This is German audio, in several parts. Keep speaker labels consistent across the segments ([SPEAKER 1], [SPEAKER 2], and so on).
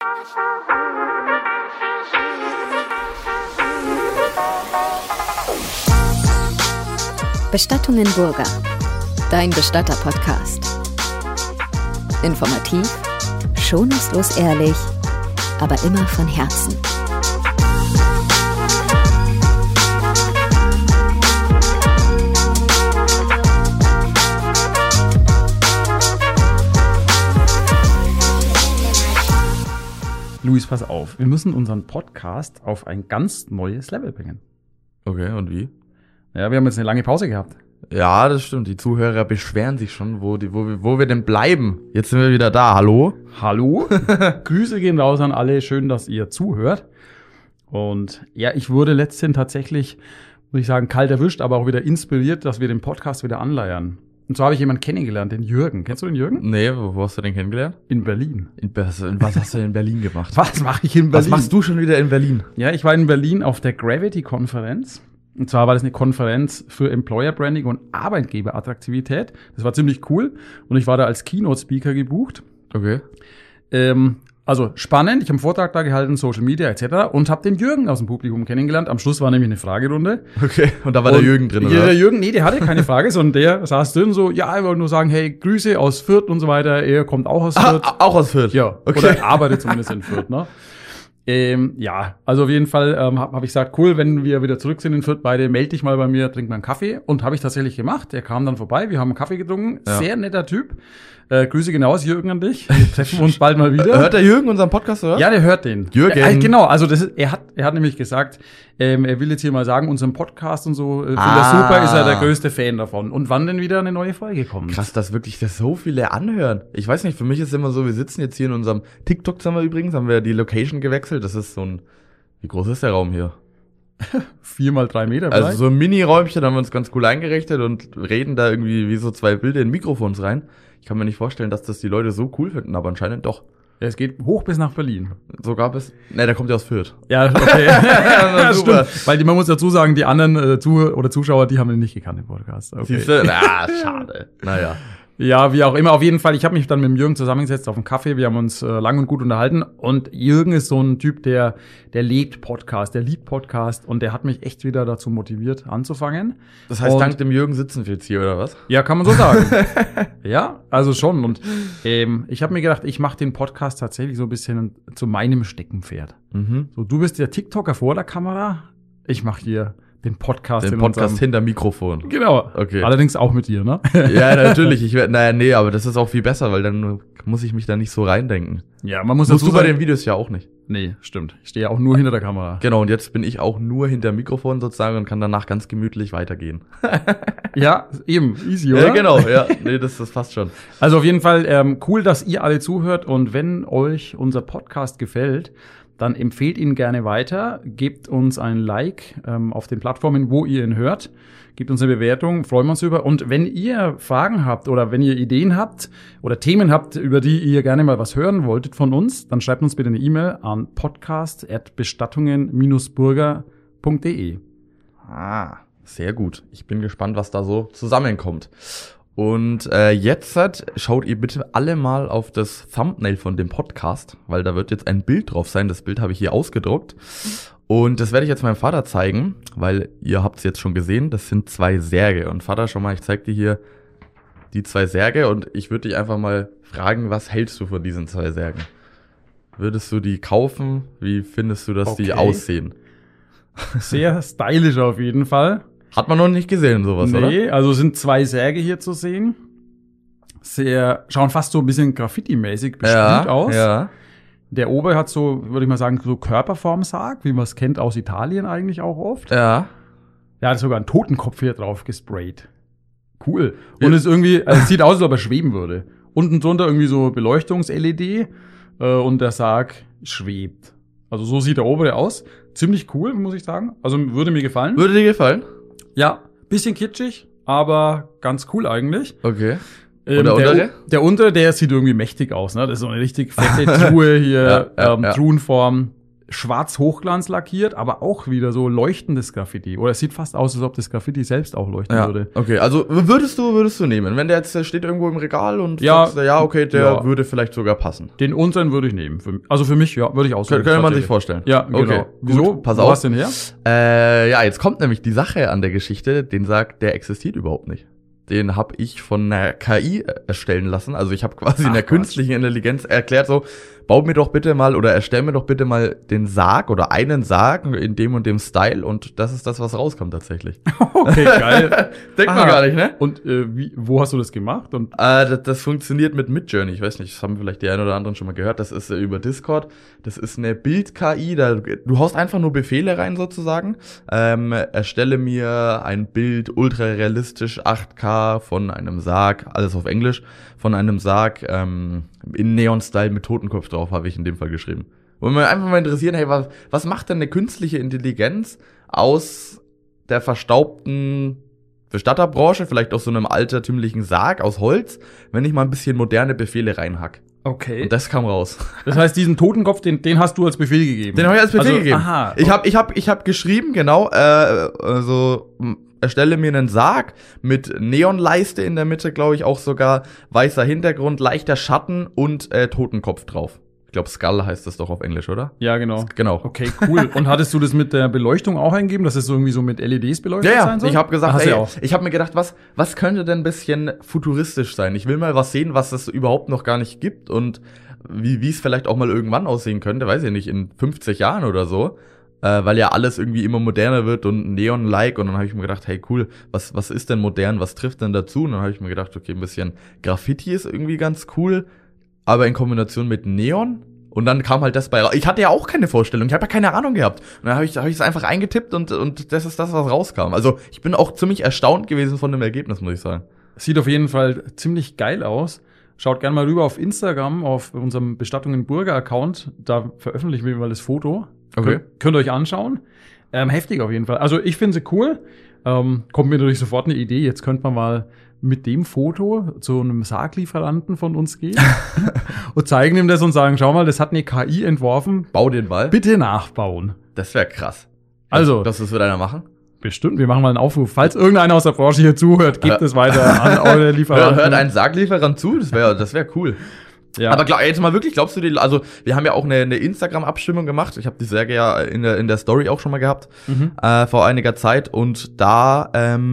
[SPEAKER 1] Bestattungen Burger, dein Bestatter-Podcast. Informativ, schonungslos ehrlich, aber immer von Herzen.
[SPEAKER 2] Luis, pass auf, wir müssen unseren Podcast auf ein ganz neues Level bringen.
[SPEAKER 3] Okay, und wie?
[SPEAKER 2] Ja, wir haben jetzt eine lange Pause gehabt.
[SPEAKER 3] Ja, das stimmt. Die Zuhörer beschweren sich schon, wo wir denn bleiben. Jetzt sind wir wieder da. Hallo?
[SPEAKER 2] Hallo? Grüße gehen raus an alle. Schön, dass ihr zuhört. Und ja, ich wurde letztens tatsächlich, muss ich sagen, kalt erwischt, aber auch wieder inspiriert, dass wir den Podcast wieder anleiern. Und so habe ich jemanden kennengelernt, den Jürgen. Kennst du den Jürgen?
[SPEAKER 3] Nee, wo hast du den kennengelernt?
[SPEAKER 2] In Berlin.
[SPEAKER 3] Was hast du in Berlin gemacht?
[SPEAKER 2] Was mache ich in Berlin?
[SPEAKER 3] Was machst du schon wieder in Berlin?
[SPEAKER 2] Ja, ich war in Berlin auf der Gravity-Konferenz. Und zwar war das eine Konferenz für Employer Branding und Arbeitgeberattraktivität. Das war ziemlich cool. Und ich war da als Keynote-Speaker gebucht.
[SPEAKER 3] Okay.
[SPEAKER 2] Also spannend. Ich habe einen Vortrag da gehalten, Social Media etc. Und habe den Jürgen aus dem Publikum kennengelernt. Am Schluss war nämlich eine Fragerunde.
[SPEAKER 3] Okay. Und da war der Jürgen drin, oder?
[SPEAKER 2] Ja, der Jürgen, nee, der hatte keine Frage, sondern der saß drin so, ja, ich wollte nur sagen, hey, Grüße aus Fürth und so weiter. Er kommt auch aus Fürth.
[SPEAKER 3] Auch aus Fürth?
[SPEAKER 2] Ja.
[SPEAKER 3] Okay.
[SPEAKER 2] Oder er arbeitet zumindest in Fürth, ne? Ja, also auf jeden Fall hab ich gesagt, cool, wenn wir wieder zurück sind in Fürth, beide, melde dich mal bei mir, trink mal einen Kaffee. Und habe ich tatsächlich gemacht. Er kam dann vorbei, wir haben einen Kaffee getrunken. Ja. Sehr netter Typ. Grüße genau aus, Jürgen, an dich. Wir treffen uns bald mal wieder.
[SPEAKER 3] Hört der Jürgen unseren Podcast, oder?
[SPEAKER 2] Ja, der hört den.
[SPEAKER 3] Jürgen.
[SPEAKER 2] Ja, genau, also er hat nämlich gesagt, er will jetzt hier mal sagen, unseren Podcast und so, findet er super, ist er der größte Fan davon. Und wann denn wieder eine neue Folge kommt.
[SPEAKER 3] Krass, dass wirklich das so viele anhören. Ich weiß nicht, für mich ist es immer so, wir sitzen jetzt hier in unserem TikTok-Zimmer übrigens, haben wir die Location gewechselt. Das ist so ein, wie groß ist der Raum hier?
[SPEAKER 2] 4 mal 3 Meter vielleicht.
[SPEAKER 3] Also so ein Mini-Räumchen, haben wir uns ganz cool eingerichtet und reden da irgendwie wie so 2 Bilder in Mikrofons rein. Ich kann mir nicht vorstellen, dass das die Leute so cool finden, aber anscheinend doch.
[SPEAKER 2] Ja, es geht hoch bis nach Berlin.
[SPEAKER 3] Sogar bis, ne, der kommt ja aus Fürth.
[SPEAKER 2] Ja, okay. Ja, super. Stimmt. Weil man muss dazu sagen, die anderen Zuschauer, die haben ihn nicht gekannt im Podcast. Okay.
[SPEAKER 3] Siehst du? Na, schade. Naja.
[SPEAKER 2] Ja, wie auch immer. Auf jeden Fall, ich habe mich dann mit dem Jürgen zusammengesetzt auf einen Kaffee. Wir haben uns lang und gut unterhalten. Und Jürgen ist so ein Typ, der liebt Podcast. Und der hat mich echt wieder dazu motiviert, anzufangen.
[SPEAKER 3] Das heißt, dank dem Jürgen sitzen wir jetzt hier, oder was?
[SPEAKER 2] Ja, kann man so sagen. Ja, also schon. Und ich habe mir gedacht, ich mache den Podcast tatsächlich so ein bisschen zu meinem Steckenpferd. Mhm. So, du bist der TikToker vor der Kamera. Ich mache hier den Podcast
[SPEAKER 3] hinter Mikrofon.
[SPEAKER 2] Genau.
[SPEAKER 3] Okay.
[SPEAKER 2] Allerdings auch mit dir, ne?
[SPEAKER 3] Ja, natürlich. Nee, aber das ist auch viel besser, weil dann muss ich mich da nicht so reindenken.
[SPEAKER 2] Ja, man muss
[SPEAKER 3] dazu sagen, bei den Videos ja auch nicht.
[SPEAKER 2] Nee, stimmt. Ich stehe ja auch nur hinter der Kamera.
[SPEAKER 3] Genau, und jetzt bin ich auch nur hinter Mikrofon sozusagen und kann danach ganz gemütlich weitergehen.
[SPEAKER 2] Ja, eben. Easy, oder?
[SPEAKER 3] Ja, genau. Ja, nee, das passt schon.
[SPEAKER 2] Also auf jeden Fall cool, dass ihr alle zuhört, und wenn euch unser Podcast gefällt, dann empfehlt ihn gerne weiter, gebt uns ein Like auf den Plattformen, wo ihr ihn hört, gebt uns eine Bewertung, freuen wir uns über. Und wenn ihr Fragen habt oder wenn ihr Ideen habt oder Themen habt, über die ihr gerne mal was hören wolltet von uns, dann schreibt uns bitte eine E-Mail an podcast@bestattungen-burger.de.
[SPEAKER 3] Sehr gut. Ich bin gespannt, was da so zusammenkommt. Und jetzt schaut ihr bitte alle mal auf das Thumbnail von dem Podcast, weil da wird jetzt ein Bild drauf sein. Das Bild habe ich hier ausgedruckt. Und das werde ich jetzt meinem Vater zeigen, weil ihr habt es jetzt schon gesehen. Das sind 2 Särge. Und Vater, schau mal, ich zeig dir hier die 2 Särge. Und ich würde dich einfach mal fragen, was hältst du von diesen 2 Särgen? Würdest du die kaufen? Wie findest du, dass die aussehen?
[SPEAKER 2] Sehr stylisch auf jeden Fall.
[SPEAKER 3] Hat man noch nicht gesehen, sowas, oder?
[SPEAKER 2] Nee, also sind 2 Särge hier zu sehen. Schauen fast so ein bisschen Graffiti-mäßig bestimmt aus. Ja. Der obere hat so, würde ich mal sagen, so Körperform-Sarg, wie man es kennt aus Italien eigentlich auch oft.
[SPEAKER 3] Ja.
[SPEAKER 2] Der hat sogar einen Totenkopf hier drauf gesprayt. Cool. Und es irgendwie, also es sieht aus, als ob er schweben würde. Unten drunter irgendwie so Beleuchtungs-LED und der Sarg schwebt. Also so sieht der obere aus. Ziemlich cool, muss ich sagen. Also würde mir gefallen.
[SPEAKER 3] Würde dir gefallen?
[SPEAKER 2] Ja, bisschen kitschig, aber ganz cool eigentlich.
[SPEAKER 3] Okay. Und der untere?
[SPEAKER 2] Der untere, der sieht irgendwie mächtig aus, ne? Das ist so eine richtig fette Truhe hier, Truhenform. schwarz Hochglanz lackiert, aber auch wieder so leuchtendes Graffiti. Oder es sieht fast aus, als ob das Graffiti selbst auch leuchten würde.
[SPEAKER 3] Okay, also würdest du nehmen, wenn der jetzt steht irgendwo im Regal und sagst, okay, der würde vielleicht sogar passen.
[SPEAKER 2] Den unseren würde ich nehmen. Für mich, würde ich auswählen.
[SPEAKER 3] Könnte man sich vorstellen.
[SPEAKER 2] Ja, genau.
[SPEAKER 3] Okay,
[SPEAKER 2] wieso?
[SPEAKER 3] Pass
[SPEAKER 2] Wo
[SPEAKER 3] auf.
[SPEAKER 2] hast du den her?
[SPEAKER 3] Jetzt kommt nämlich die Sache an der Geschichte, der existiert überhaupt nicht. Den habe ich von einer KI erstellen lassen. Also ich habe quasi in der künstlichen Intelligenz erklärt so, bau mir doch bitte mal oder erstell mir doch bitte mal den Sarg oder einen Sarg in dem und dem Style und das ist das, was rauskommt tatsächlich.
[SPEAKER 2] Okay, geil.
[SPEAKER 3] Denkt man gar nicht, ne?
[SPEAKER 2] Und wo hast du das gemacht? Und
[SPEAKER 3] das funktioniert mit Midjourney. Ich weiß nicht, das haben vielleicht die einen oder anderen schon mal gehört. Das ist über Discord. Das ist eine Bild-KI. Du haust einfach nur Befehle rein sozusagen. Erstelle mir ein Bild ultra realistisch 8K von einem Sarg, alles auf Englisch, von einem Sarg in Neon-Style mit Totenkopf drauf, habe ich in dem Fall geschrieben. Und mich einfach mal interessieren, hey, was macht denn eine künstliche Intelligenz aus der verstaubten Bestatterbranche, vielleicht aus so einem altertümlichen Sarg aus Holz, wenn ich mal ein bisschen moderne Befehle reinhack?
[SPEAKER 2] okay.
[SPEAKER 3] Und das kam raus.
[SPEAKER 2] Das heißt, diesen Totenkopf, den hast du als Befehl gegeben?
[SPEAKER 3] Den habe ich als Befehl gegeben.
[SPEAKER 2] Aha.
[SPEAKER 3] Ich hab geschrieben, genau, erstelle mir einen Sarg mit Neonleiste in der Mitte, glaube ich, auch sogar weißer Hintergrund, leichter Schatten und Totenkopf drauf. Ich glaube, Skull heißt das doch auf Englisch, oder?
[SPEAKER 2] Ja, genau.
[SPEAKER 3] Genau.
[SPEAKER 2] Okay, cool. Und hattest du das mit der Beleuchtung auch eingegeben, dass es so irgendwie so mit LEDs beleuchtet sein soll?
[SPEAKER 3] Ich habe gesagt,
[SPEAKER 2] Hast du ja auch.
[SPEAKER 3] ich habe mir gedacht, was könnte denn ein bisschen futuristisch sein? Ich will mal was sehen, was es überhaupt noch gar nicht gibt und wie es vielleicht auch mal irgendwann aussehen könnte, weiß ich nicht, in 50 Jahren oder so. Weil ja alles irgendwie immer moderner wird und Neon-like und dann habe ich mir gedacht, hey cool, was ist denn modern, was trifft denn dazu? Und dann habe ich mir gedacht, okay, ein bisschen Graffiti ist irgendwie ganz cool, aber in Kombination mit Neon und dann kam halt das bei raus. Ich hatte ja auch keine Vorstellung, ich habe ja keine Ahnung gehabt. Und dann habe ich es einfach eingetippt und das ist das, was rauskam. Also ich bin auch ziemlich erstaunt gewesen von dem Ergebnis, muss ich sagen.
[SPEAKER 2] Sieht auf jeden Fall ziemlich geil aus. Schaut gerne mal rüber auf Instagram, auf unserem Bestattungen Burger Account. Da veröffentlichen wir mal das Foto.
[SPEAKER 3] Okay.
[SPEAKER 2] Könnt ihr euch anschauen. Heftig auf jeden Fall. Also ich finde sie cool. Kommt mir natürlich sofort eine Idee. Jetzt könnte man mal mit dem Foto zu einem Sarglieferanten von uns gehen und zeigen ihm das und sagen, schau mal, das hat eine KI entworfen.
[SPEAKER 3] Bau den Ball.
[SPEAKER 2] Bitte nachbauen.
[SPEAKER 3] Das wäre krass.
[SPEAKER 2] Also.
[SPEAKER 3] Das wird einer machen?
[SPEAKER 2] Bestimmt, wir machen mal einen Aufruf. Falls irgendeiner aus der Branche hier zuhört, gebt es weiter an eure Lieferanten.
[SPEAKER 3] Hört ein Sarglieferant zu? Das wär cool.
[SPEAKER 2] Ja.
[SPEAKER 3] Aber jetzt mal wirklich, glaubst du, also wir haben ja auch eine Instagram-Abstimmung gemacht. Ich habe die Särge ja in der Story auch schon mal gehabt, vor einiger Zeit. Und da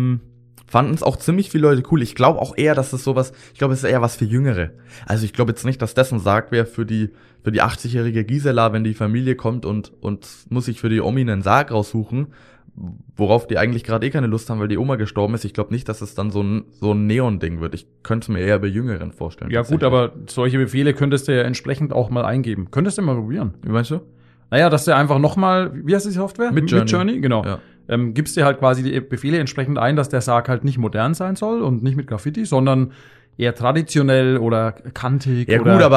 [SPEAKER 3] fanden es auch ziemlich viele Leute cool. Ich glaube auch eher, dass es sowas, ich glaube, es ist eher was für Jüngere. Also ich glaube jetzt nicht, dass das ein Sarg wäre für die 80-jährige Gisela, wenn die Familie kommt und muss sich für die Omi einen Sarg raussuchen, worauf die eigentlich gerade keine Lust haben, weil die Oma gestorben ist. Ich glaube nicht, dass es dann so ein Neon-Ding wird. Ich könnte es mir eher bei Jüngeren vorstellen.
[SPEAKER 2] Ja gut, aber solche Befehle könntest du ja entsprechend auch mal eingeben. Könntest du mal probieren.
[SPEAKER 3] Wie meinst du?
[SPEAKER 2] Naja, dass du einfach nochmal, wie heißt die Software?
[SPEAKER 3] Midjourney,
[SPEAKER 2] genau.
[SPEAKER 3] Ja.
[SPEAKER 2] Gibst dir halt quasi die Befehle entsprechend ein, dass der Sarg halt nicht modern sein soll und nicht mit Graffiti, sondern eher traditionell oder kantig.
[SPEAKER 3] Ja
[SPEAKER 2] oder
[SPEAKER 3] gut,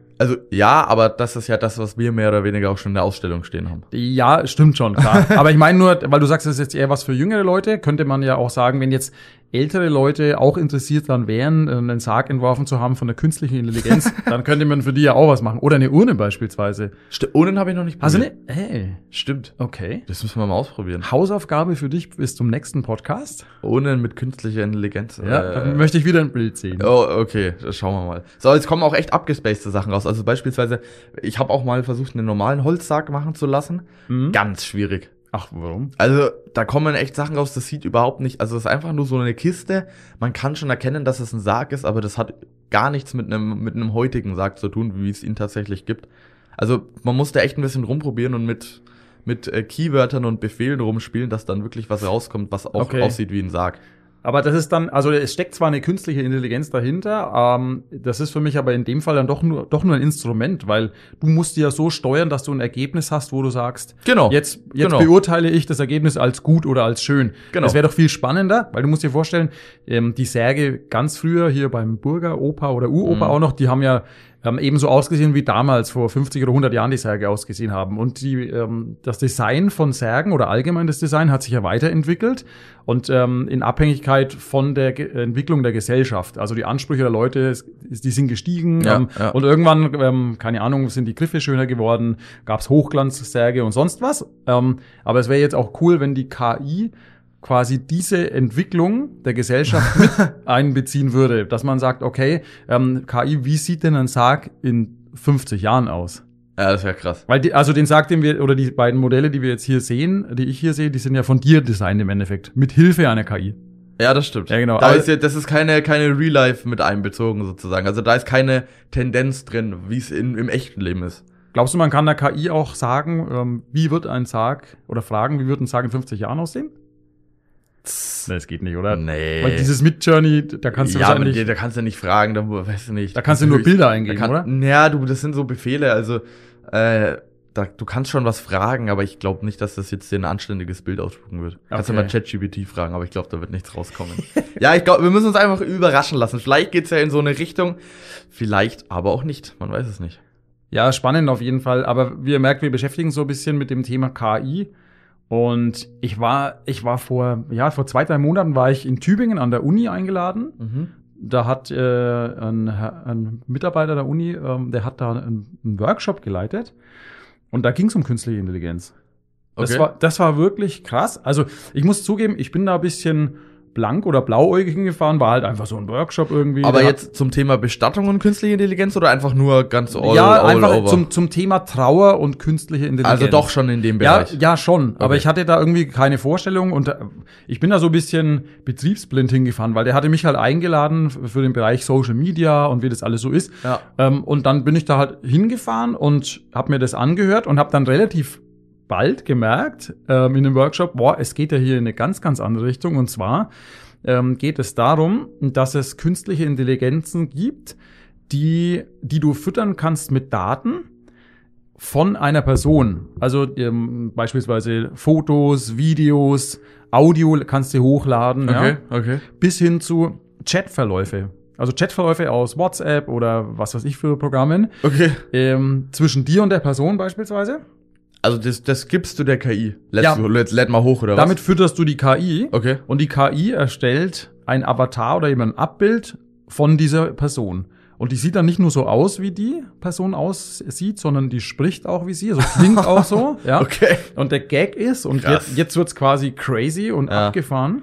[SPEAKER 3] aber das ist ja das, was wir mehr oder weniger auch schon in der Ausstellung stehen haben.
[SPEAKER 2] Ja, stimmt schon, klar. Aber ich meine nur, weil du sagst, das ist jetzt eher was für jüngere Leute, könnte man ja auch sagen, wenn jetzt ältere Leute auch interessiert daran wären, einen Sarg entworfen zu haben von der künstlichen Intelligenz, dann könnte man für die ja auch was machen. Oder eine Urne beispielsweise.
[SPEAKER 3] Urnen habe ich noch nicht
[SPEAKER 2] probiert. Stimmt. Okay.
[SPEAKER 3] Das müssen wir mal ausprobieren.
[SPEAKER 2] Hausaufgabe für dich bis zum nächsten Podcast.
[SPEAKER 3] Urnen mit künstlicher Intelligenz.
[SPEAKER 2] Ja, dann möchte ich wieder ein Bild sehen.
[SPEAKER 3] Oh, okay, das schauen wir mal. So, jetzt kommen auch echt abgespacede Sachen raus. Also beispielsweise, ich habe auch mal versucht, einen normalen Holzsarg machen zu lassen. Ganz schwierig.
[SPEAKER 2] Ach, warum?
[SPEAKER 3] Also, da kommen echt Sachen raus, das sieht überhaupt nicht, also es ist einfach nur so eine Kiste. Man kann schon erkennen, dass es ein Sarg ist, aber das hat gar nichts mit einem heutigen Sarg zu tun, wie es ihn tatsächlich gibt. Also, man muss da echt ein bisschen rumprobieren und mit Keywörtern und Befehlen rumspielen, dass dann wirklich was rauskommt, was auch aussieht wie ein Sarg.
[SPEAKER 2] Aber das ist dann, also es steckt zwar eine künstliche Intelligenz dahinter, das ist für mich aber in dem Fall dann doch nur ein Instrument, weil du musst die ja so steuern, dass du ein Ergebnis hast, wo du sagst,
[SPEAKER 3] genau,
[SPEAKER 2] jetzt beurteile ich das Ergebnis als gut oder als schön.
[SPEAKER 3] Genau.
[SPEAKER 2] Das wäre doch viel spannender, weil du musst dir vorstellen, die Särge ganz früher hier beim Burger Opa oder Uropa auch noch, die haben ja ebenso ausgesehen wie damals vor 50 oder 100 Jahren die Särge ausgesehen haben. Und das Design von Särgen oder allgemein das Design hat sich ja weiterentwickelt und in Abhängigkeit von der Entwicklung der Gesellschaft. Also die Ansprüche der Leute, die sind gestiegen
[SPEAKER 3] Ja.
[SPEAKER 2] und irgendwann, keine Ahnung, sind die Griffe schöner geworden, gab's Hochglanzsärge und sonst was. Aber es wäre jetzt auch cool, wenn die KI quasi diese Entwicklung der Gesellschaft mit einbeziehen würde, dass man sagt, okay, KI, wie sieht denn ein Sarg in 50 Jahren aus?
[SPEAKER 3] Ja, das wäre krass.
[SPEAKER 2] Weil den Sarg, den wir, oder die beiden Modelle, die wir jetzt hier sehen, die ich hier sehe, die sind ja von dir designt im Endeffekt, mit Hilfe einer KI.
[SPEAKER 3] Ja, das stimmt.
[SPEAKER 2] Ja, genau.
[SPEAKER 3] Das ist keine Real-Life mit einbezogen sozusagen. Also da ist keine Tendenz drin, wie es im echten Leben ist.
[SPEAKER 2] Glaubst du, man kann der KI auch sagen, wie wird ein Sarg, oder fragen, wie wird ein Sarg in 50 Jahren aussehen? Nee, das geht nicht, oder?
[SPEAKER 3] Nee.
[SPEAKER 2] Weil dieses Mid-Journey, da kannst du wahrscheinlich...
[SPEAKER 3] da kannst du nicht fragen, da weißt du nicht.
[SPEAKER 2] Da kannst du nur Bilder eingeben, oder?
[SPEAKER 3] Ja, das sind so Befehle, also du kannst schon was fragen, aber ich glaube nicht, dass das jetzt dir ein anständiges Bild ausspucken wird. Kannst du mal ChatGPT fragen, aber ich glaube, da wird nichts rauskommen. Ja, ich glaube, wir müssen uns einfach überraschen lassen. Vielleicht geht's ja in so eine Richtung, vielleicht aber auch nicht. Man weiß es nicht.
[SPEAKER 2] Ja, spannend auf jeden Fall. Aber wie ihr merkt, wir beschäftigen uns so ein bisschen mit dem Thema KI. Und ich war vor 2-3 Monaten war ich in Tübingen an der Uni eingeladen.
[SPEAKER 3] Mhm.
[SPEAKER 2] Da hat ein Mitarbeiter der Uni, der hat da einen Workshop geleitet. Und da ging es um künstliche Intelligenz.
[SPEAKER 3] Okay.
[SPEAKER 2] Das war wirklich krass. Also ich muss zugeben, ich bin da ein bisschen blank oder blauäugig hingefahren, war halt einfach so ein Workshop irgendwie.
[SPEAKER 3] Aber jetzt zum Thema Bestattung und künstliche Intelligenz oder einfach nur ganz all
[SPEAKER 2] einfach
[SPEAKER 3] over?
[SPEAKER 2] zum Thema Trauer und künstliche Intelligenz.
[SPEAKER 3] Also doch schon in dem Bereich.
[SPEAKER 2] Ja, schon. Okay. Aber ich hatte da irgendwie keine Vorstellung und ich bin da so ein bisschen betriebsblind hingefahren, weil der hatte mich halt eingeladen für den Bereich Social Media und wie das alles so ist.
[SPEAKER 3] Ja.
[SPEAKER 2] Und dann bin ich da halt hingefahren und habe mir das angehört und habe dann relativ bald gemerkt in dem Workshop, es geht ja hier in eine ganz, ganz andere Richtung. Und zwar geht es darum, dass es künstliche Intelligenzen gibt, die du füttern kannst mit Daten von einer Person. Also beispielsweise Fotos, Videos, Audio kannst du hochladen.
[SPEAKER 3] Okay.
[SPEAKER 2] Bis hin zu Chatverläufe. Also Chatverläufe aus WhatsApp oder was weiß ich für Programmen.
[SPEAKER 3] Okay.
[SPEAKER 2] Zwischen dir und der Person beispielsweise.
[SPEAKER 3] Also das gibst du der KI.
[SPEAKER 2] Ja.
[SPEAKER 3] Lädt mal hoch, oder was?
[SPEAKER 2] Damit fütterst du die KI.
[SPEAKER 3] Okay.
[SPEAKER 2] Und die KI erstellt ein Avatar oder eben ein Abbild von dieser Person. Und die sieht dann nicht nur so aus, wie die Person aussieht, sondern die spricht auch wie sie, also klingt auch so. Ja.
[SPEAKER 3] Okay.
[SPEAKER 2] Und der Gag ist, und jetzt wird's quasi crazy und abgefahren,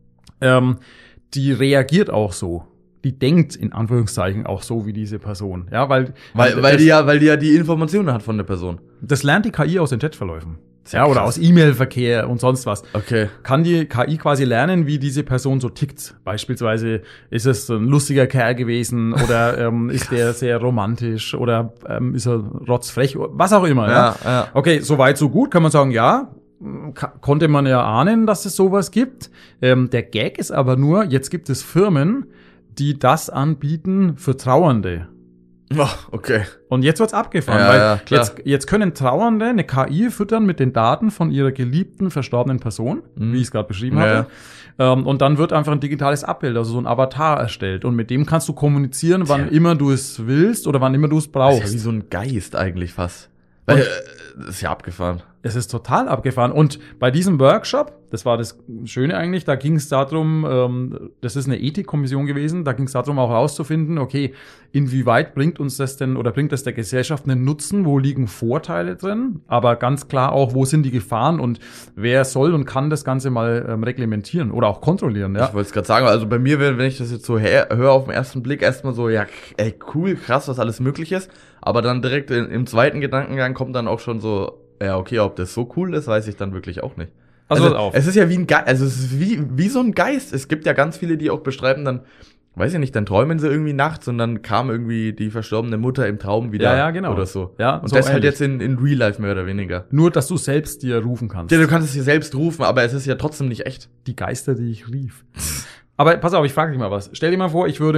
[SPEAKER 2] die reagiert auch so. Die denkt in Anführungszeichen auch so wie diese Person. Ja, weil
[SPEAKER 3] die ja die Informationen hat von der Person.
[SPEAKER 2] Das lernt die KI aus den Chatverläufen.
[SPEAKER 3] Sehr
[SPEAKER 2] Ja, oder
[SPEAKER 3] krass.
[SPEAKER 2] aus E-Mail-Verkehr und sonst was.
[SPEAKER 3] Okay.
[SPEAKER 2] Kann die KI quasi lernen, wie diese Person so tickt. Beispielsweise ist es ein lustiger Kerl gewesen oder ist der sehr romantisch oder ist er rotzfrech, was auch immer.
[SPEAKER 3] Ja.
[SPEAKER 2] Okay, soweit so gut, kann man sagen, ja, konnte man ja ahnen, dass es sowas gibt. Der Gag ist aber nur, jetzt gibt es Firmen, die das anbieten für Trauernde.
[SPEAKER 3] Oh, okay.
[SPEAKER 2] Und jetzt wird's abgefahren,
[SPEAKER 3] Ja,
[SPEAKER 2] weil
[SPEAKER 3] ja, klar.
[SPEAKER 2] jetzt können Trauernde eine KI füttern mit den Daten von ihrer geliebten, verstorbenen Person, wie ich es gerade beschrieben
[SPEAKER 3] Ja.
[SPEAKER 2] hatte. Und dann wird einfach ein digitales Abbild, also so ein Avatar erstellt. Und mit dem kannst du kommunizieren, wann immer du es willst oder wann immer du es
[SPEAKER 3] Das
[SPEAKER 2] brauchst.
[SPEAKER 3] ist ja wie so ein Geist eigentlich fast. Weil, das ist ja abgefahren.
[SPEAKER 2] Es ist total abgefahren. Und bei diesem Workshop, das war das Schöne eigentlich, da ging es darum, das ist eine Ethikkommission gewesen, da ging es darum auch herauszufinden, okay, inwieweit bringt uns das denn oder bringt das der Gesellschaft einen Nutzen, wo liegen Vorteile drin, aber ganz klar auch, wo sind die Gefahren und wer soll und kann das Ganze mal reglementieren oder auch kontrollieren. Ja?
[SPEAKER 3] Ich wollte es gerade sagen, also bei mir, wenn ich das jetzt so höre auf den ersten Blick, erstmal so, ja, ey, cool, krass, was alles möglich ist, aber dann direkt im zweiten Gedankengang kommt dann auch schon so, ja, okay, ob das so cool ist, weiß ich dann wirklich auch nicht.
[SPEAKER 2] Also
[SPEAKER 3] es ist ja wie ein Geist, also es ist wie so ein Geist. Es gibt ja ganz viele, die auch beschreiben dann, weiß ich nicht, dann träumen sie irgendwie nachts und dann kam irgendwie die verstorbene Mutter im Traum wieder.
[SPEAKER 2] Ja, genau.
[SPEAKER 3] Oder so.
[SPEAKER 2] Ja,
[SPEAKER 3] und
[SPEAKER 2] so
[SPEAKER 3] das halt
[SPEAKER 2] ähnlich.
[SPEAKER 3] jetzt in Real Life mehr oder weniger.
[SPEAKER 2] Nur, dass du selbst dir rufen kannst.
[SPEAKER 3] Ja, du kannst es dir selbst rufen, aber es ist ja trotzdem nicht echt.
[SPEAKER 2] Die Geister, die ich rief. Aber pass auf, ich frage dich mal was. Stell dir mal vor, ich mache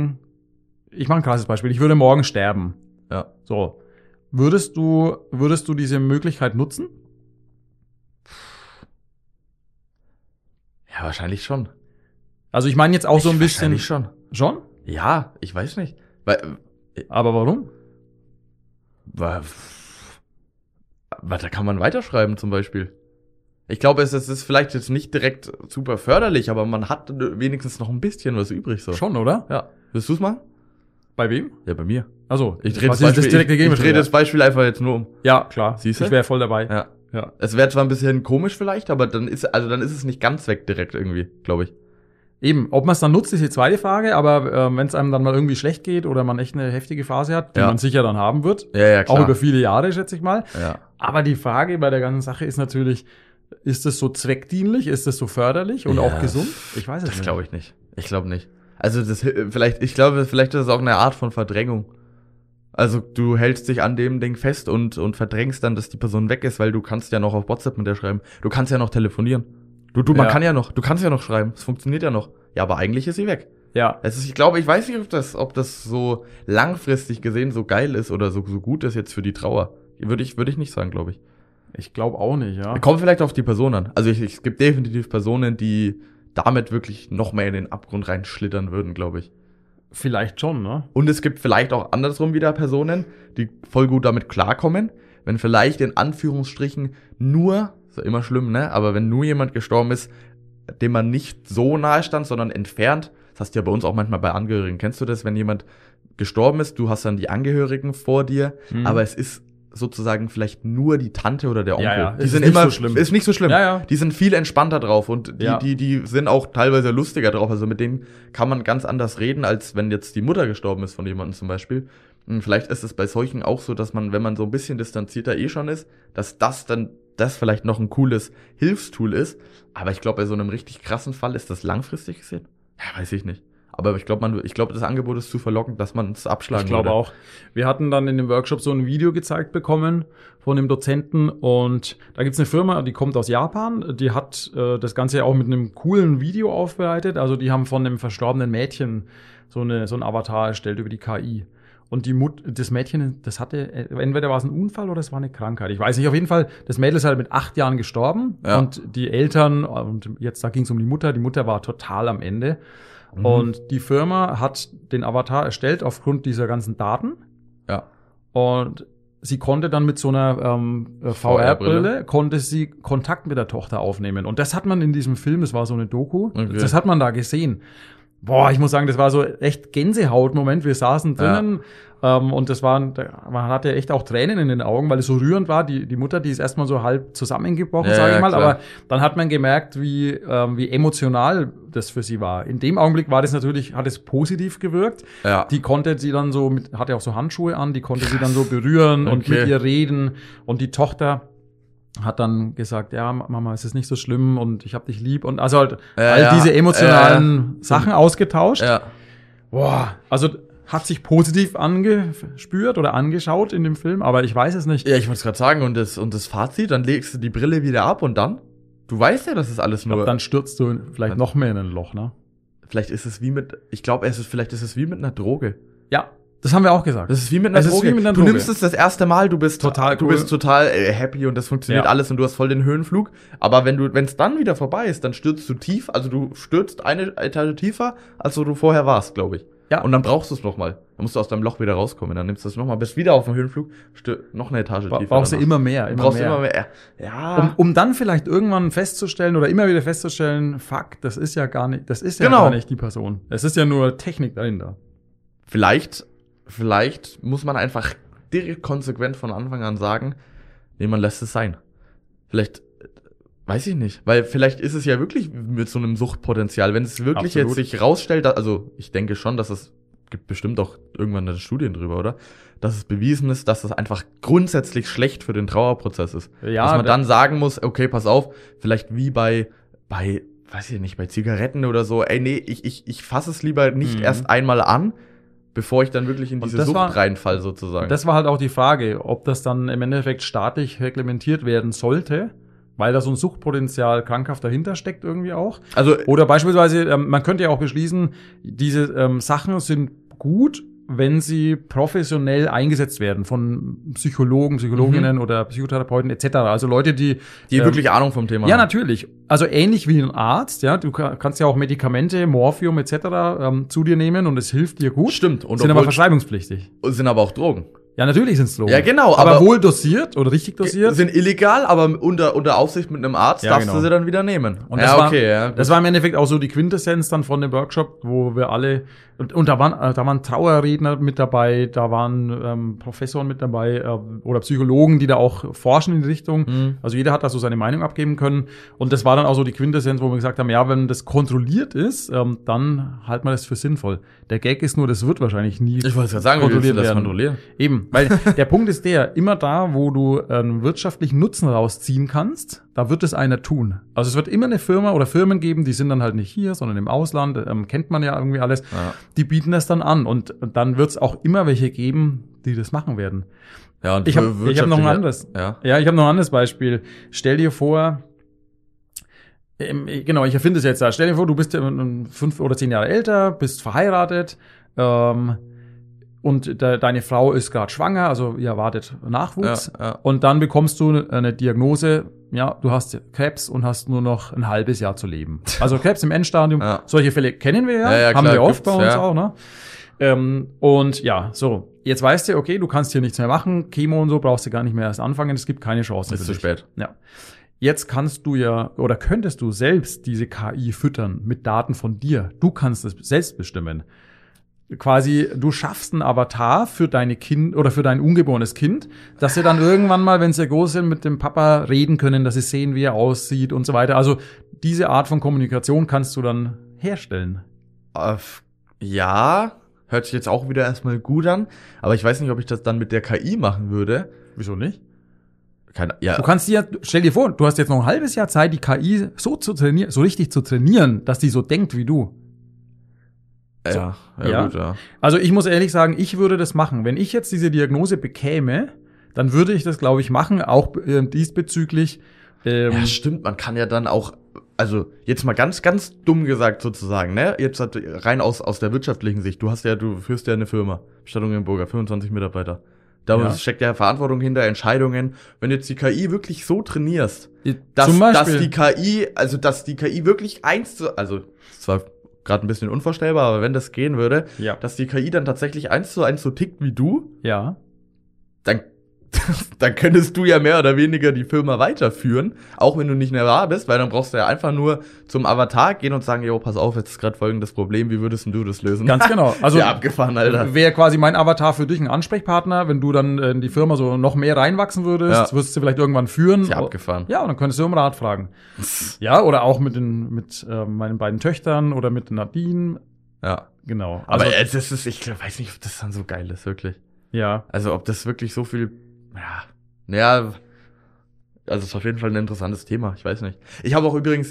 [SPEAKER 2] ein krasses Beispiel, ich würde morgen sterben.
[SPEAKER 3] Ja.
[SPEAKER 2] So. Würdest du diese Möglichkeit nutzen?
[SPEAKER 3] Ja, wahrscheinlich schon.
[SPEAKER 2] Also ich meine jetzt auch so ein bisschen.
[SPEAKER 3] Wahrscheinlich schon.
[SPEAKER 2] Schon?
[SPEAKER 3] Ja, ich weiß nicht. Weil,
[SPEAKER 2] Aber warum?
[SPEAKER 3] Da kann man weiterschreiben zum Beispiel. Ich glaube, es ist vielleicht jetzt nicht direkt super förderlich, aber man hat wenigstens noch ein bisschen was übrig. So.
[SPEAKER 2] Schon, oder?
[SPEAKER 3] Ja. Willst du es machen?
[SPEAKER 2] Bei wem?
[SPEAKER 3] Ja, bei mir.
[SPEAKER 2] Also,
[SPEAKER 3] Ich drehe das Beispiel einfach jetzt nur um.
[SPEAKER 2] Ja, klar.
[SPEAKER 3] Siehst du?
[SPEAKER 2] Ich wäre voll dabei.
[SPEAKER 3] Ja.
[SPEAKER 2] Ja.
[SPEAKER 3] Es wäre zwar ein bisschen komisch vielleicht, aber dann ist es nicht ganz weg direkt irgendwie, glaube ich.
[SPEAKER 2] Eben, ob man es dann nutzt, ist die zweite Frage, aber wenn es einem dann mal irgendwie schlecht geht oder man echt eine heftige Phase hat, die man sicher dann haben wird,
[SPEAKER 3] Ja, klar.
[SPEAKER 2] auch über viele Jahre, schätze ich mal.
[SPEAKER 3] Ja.
[SPEAKER 2] Aber die Frage bei der ganzen Sache ist natürlich, ist das so zweckdienlich, ist das so förderlich und auch gesund? Ich weiß es nicht.
[SPEAKER 3] Das glaube ich nicht. Ich glaube nicht. Also vielleicht ist es auch eine Art von Verdrängung. Also du hältst dich an dem Ding fest und verdrängst dann, dass die Person weg ist, weil du kannst ja noch auf WhatsApp mit der schreiben. Du kannst ja noch telefonieren. Du kannst ja noch schreiben. Es funktioniert ja noch. Ja, aber eigentlich ist sie weg.
[SPEAKER 2] Ja.
[SPEAKER 3] Ich weiß nicht, ob das so langfristig gesehen so geil ist oder so gut ist jetzt für die Trauer. Würde ich nicht sagen, glaube ich.
[SPEAKER 2] Ich glaube auch nicht, ja.
[SPEAKER 3] Kommt vielleicht auf die Person an. Also es gibt definitiv Personen, die damit wirklich noch mehr in den Abgrund reinschlittern würden, glaube ich.
[SPEAKER 2] Vielleicht schon, ne?
[SPEAKER 3] Und es gibt vielleicht auch andersrum wieder Personen, die voll gut damit klarkommen, wenn vielleicht in Anführungsstrichen nur, ist ja immer schlimm, ne? Aber wenn nur jemand gestorben ist, dem man nicht so nahe stand, sondern entfernt, das hast du ja bei uns auch manchmal bei Angehörigen. Kennst du das, wenn jemand gestorben ist, du hast dann die Angehörigen vor dir, aber es ist sozusagen vielleicht nur die Tante oder der Onkel.
[SPEAKER 2] Ja,
[SPEAKER 3] die sind immer, so schlimm. Ist nicht so schlimm.
[SPEAKER 2] Ja.
[SPEAKER 3] Die sind viel entspannter drauf und die sind auch teilweise lustiger drauf. Also mit denen kann man ganz anders reden, als wenn jetzt die Mutter gestorben ist von jemandem zum Beispiel. Und vielleicht ist es bei solchen auch so, dass man, wenn man so ein bisschen distanzierter schon ist, dass das vielleicht noch ein cooles Hilfstool ist. Aber ich glaube, bei so einem richtig krassen Fall ist das langfristig gesehen? Ja, weiß ich nicht. Aber ich glaube, das Angebot ist zu verlockend, dass man es abschlagen würde.
[SPEAKER 2] Ich glaube auch. Wir hatten dann in dem Workshop so ein Video gezeigt bekommen von dem Dozenten und da gibt's eine Firma, die kommt aus Japan, die hat das Ganze auch mit einem coolen Video aufbereitet. Also die haben von einem verstorbenen Mädchen so ein Avatar erstellt über die KI. Und das Mädchen, das hatte, entweder war es ein Unfall oder es war eine Krankheit. Ich weiß nicht, auf jeden Fall, das Mädel ist halt mit 8 Jahren gestorben und die Eltern, und jetzt da ging es um die Mutter war total am Ende. Und die Firma hat den Avatar erstellt aufgrund dieser ganzen Daten.
[SPEAKER 3] Ja.
[SPEAKER 2] Und sie konnte dann mit so einer VR-Brille, konnte sie Kontakt mit der Tochter aufnehmen. Und das hat man in diesem Film, das war so eine Doku, das hat man da gesehen. Boah, ich muss sagen, das war so echt Gänsehaut-Moment. Wir saßen drinnen und man hatte echt auch Tränen in den Augen, weil es so rührend war. Die Mutter, die ist erstmal so halb zusammengebrochen, sage ich mal. Klar. Aber dann hat man gemerkt, wie emotional das für sie war. In dem Augenblick hat es positiv gewirkt. Ja. Die konnte sie dann so, hatte auch so Handschuhe an, die konnte sie dann so berühren und mit ihr reden. Und die Tochter hat dann gesagt, ja, Mama, es ist nicht so schlimm und ich hab dich lieb und also halt all diese emotionalen Sachen ausgetauscht. Ja. Boah, also hat sich positiv angespürt oder angeschaut in dem Film, aber ich weiß es nicht.
[SPEAKER 3] Ja, ich wollte es gerade sagen, und das Fazit, dann legst du die Brille wieder ab und dann? Du weißt ja, das ist alles nur.
[SPEAKER 2] Dann stürzt du vielleicht noch mehr in ein Loch, ne?
[SPEAKER 3] Vielleicht ist es wie mit einer Droge.
[SPEAKER 2] Ja. Das haben wir auch gesagt.
[SPEAKER 3] Das ist wie mit einer Droge. Du nimmst es das erste Mal, du bist total happy und das funktioniert alles und du hast voll den Höhenflug. Aber wenn es dann wieder vorbei ist, dann stürzt du tief, also du stürzt eine Etage tiefer, als du vorher warst, glaube ich. Ja. Und dann brauchst du es nochmal. Dann musst du aus deinem Loch wieder rauskommen. Dann nimmst du es nochmal, bist wieder auf dem Höhenflug, noch eine Etage tiefer.
[SPEAKER 2] Brauchst du immer mehr.
[SPEAKER 3] Immer mehr. Ja.
[SPEAKER 2] Um dann vielleicht irgendwann festzustellen oder immer wieder festzustellen, fuck, das ist ja gar nicht die Person. Es ist ja nur Technik dahinter.
[SPEAKER 3] Vielleicht muss man einfach direkt konsequent von Anfang an sagen, nee, man lässt es sein. Vielleicht, weiß ich nicht, weil vielleicht ist es ja wirklich mit so einem Suchtpotenzial, wenn es wirklich jetzt sich rausstellt, also ich denke schon, dass es gibt bestimmt auch irgendwann Studien drüber, oder? Dass es bewiesen ist, dass es einfach grundsätzlich schlecht für den Trauerprozess ist. Ja, dass man dann sagen muss, okay, pass auf, vielleicht wie bei weiß ich nicht, bei Zigaretten oder so, ey, nee, ich fasse es lieber nicht erst einmal an, bevor ich dann wirklich in diese Sucht reinfall, sozusagen.
[SPEAKER 2] Das war halt auch die Frage, ob das dann im Endeffekt staatlich reglementiert werden sollte, weil da so ein Suchtpotenzial krankhaft dahinter steckt irgendwie auch. Also, oder beispielsweise, man könnte ja auch beschließen, diese Sachen sind gut, wenn sie professionell eingesetzt werden von Psychologen, Psychologinnen oder Psychotherapeuten etc. Also Leute, die
[SPEAKER 3] wirklich Ahnung vom Thema
[SPEAKER 2] ja,
[SPEAKER 3] haben.
[SPEAKER 2] natürlich. Also ähnlich wie ein Arzt, ja. Du kannst ja auch Medikamente, Morphium etc. Zu dir nehmen und es hilft dir gut.
[SPEAKER 3] Stimmt. Und
[SPEAKER 2] Sind aber verschreibungspflichtig.
[SPEAKER 3] sind aber auch Drogen.
[SPEAKER 2] Ja, natürlich sind's Drogen.
[SPEAKER 3] Ja, genau.
[SPEAKER 2] Aber wohl dosiert oder richtig dosiert.
[SPEAKER 3] Sind illegal, aber unter Aufsicht mit einem Arzt
[SPEAKER 2] Ja,
[SPEAKER 3] darfst
[SPEAKER 2] genau.
[SPEAKER 3] du sie dann wieder nehmen.
[SPEAKER 2] Und
[SPEAKER 3] gut.
[SPEAKER 2] das war im Endeffekt auch so die Quintessenz dann von dem Workshop, wo wir alle, und da waren Trauerredner mit dabei, da waren Professoren mit dabei oder Psychologen, die da auch forschen in die Richtung. Also jeder hat da so seine Meinung abgeben können. Und das war dann auch so die Quintessenz, wo wir gesagt haben, ja, wenn das kontrolliert ist, dann halten wir das für sinnvoll. Der Gag ist nur, das wird wahrscheinlich nie
[SPEAKER 3] Ich wollte gerade sagen, wie willst du das kontrollieren?
[SPEAKER 2] Eben, weil der Punkt ist der, immer da, wo du einen wirtschaftlichen Nutzen rausziehen kannst, da wird es einer tun. Also es wird immer eine Firma oder Firmen geben, die sind dann halt nicht hier, sondern im Ausland, kennt man ja irgendwie alles, die bieten das dann an und dann wird es auch immer welche geben, die das machen werden.
[SPEAKER 3] Ja, und
[SPEAKER 2] ich hab noch ein anderes. Ja, ich habe noch ein anderes Beispiel. Stell dir vor, genau, ich erfinde es jetzt da. Stell dir vor, du bist 5 oder 10 Jahre älter, bist verheiratet, und deine Frau ist gerade schwanger, also ihr erwartet Nachwuchs.
[SPEAKER 3] Ja.
[SPEAKER 2] Und dann bekommst du eine Diagnose, ja, du hast Krebs und hast nur noch ein halbes Jahr zu leben. Also Krebs im Endstadium.
[SPEAKER 3] Ja.
[SPEAKER 2] Solche Fälle kennen wir ja,
[SPEAKER 3] Ja,
[SPEAKER 2] haben
[SPEAKER 3] klar,
[SPEAKER 2] wir oft bei
[SPEAKER 3] gibt's,
[SPEAKER 2] uns auch, ne? Und ja, so. Jetzt weißt du, okay, du kannst hier nichts mehr machen. Chemo und so brauchst du gar nicht mehr erst anfangen. Es gibt keine Chance.
[SPEAKER 3] Ist zu spät.
[SPEAKER 2] Ja. Jetzt kannst du ja, oder könntest du selbst diese KI füttern mit Daten von dir. Du kannst es selbst bestimmen. Quasi, du schaffst einen Avatar für deine Kind oder für dein ungeborenes Kind, dass sie dann irgendwann mal, wenn sie groß sind, mit dem Papa reden können, dass sie sehen, wie er aussieht und so weiter. Also diese Art von Kommunikation kannst du dann herstellen.
[SPEAKER 3] Ja, hört sich jetzt auch wieder erstmal gut an, aber ich weiß nicht, ob ich das dann mit der KI machen würde.
[SPEAKER 2] Wieso nicht?
[SPEAKER 3] Ja.
[SPEAKER 2] Du kannst stell dir vor, du hast jetzt noch ein halbes Jahr Zeit, die KI so zu trainieren, so richtig zu trainieren, dass die so denkt wie du.
[SPEAKER 3] Ja. Gut, ja.
[SPEAKER 2] Also ich muss ehrlich sagen, ich würde das machen. Wenn ich jetzt diese Diagnose bekäme, dann würde ich das, glaube ich, machen, auch diesbezüglich.
[SPEAKER 3] Ja, stimmt, man kann ja dann auch, also jetzt mal ganz, ganz dumm gesagt sozusagen, ne? Jetzt rein aus der wirtschaftlichen Sicht, du führst ja eine Firma, Stadt Ungenburger, 25 Mitarbeiter. Da steckt ja Verantwortung hinter, Entscheidungen. Wenn du jetzt die KI wirklich so trainierst, dass die KI wirklich also zwar gerade ein bisschen unvorstellbar, aber wenn das gehen würde, dass die KI dann tatsächlich 1:1 so tickt wie du, dann könntest du ja mehr oder weniger die Firma weiterführen, auch wenn du nicht mehr da bist, weil dann brauchst du ja einfach nur zum Avatar gehen und sagen, jo, pass auf, jetzt ist gerade folgendes Problem, wie würdest du das lösen?
[SPEAKER 2] Ganz genau. Also
[SPEAKER 3] abgefahren, Alter.
[SPEAKER 2] Wäre quasi mein Avatar für dich ein Ansprechpartner, wenn du dann in die Firma so noch mehr reinwachsen würdest, wirst du vielleicht irgendwann führen.
[SPEAKER 3] Ist ja abgefahren.
[SPEAKER 2] Ja, und dann könntest du um Rat fragen. Ja, oder auch mit meinen beiden Töchtern oder mit Nadine.
[SPEAKER 3] Ja.
[SPEAKER 2] Genau.
[SPEAKER 3] Also, aber ich weiß nicht, ob das dann so geil ist, wirklich.
[SPEAKER 2] Ja.
[SPEAKER 3] Also, ob das wirklich so viel, also es ist auf jeden Fall ein interessantes Thema, ich weiß nicht. Ich habe auch übrigens,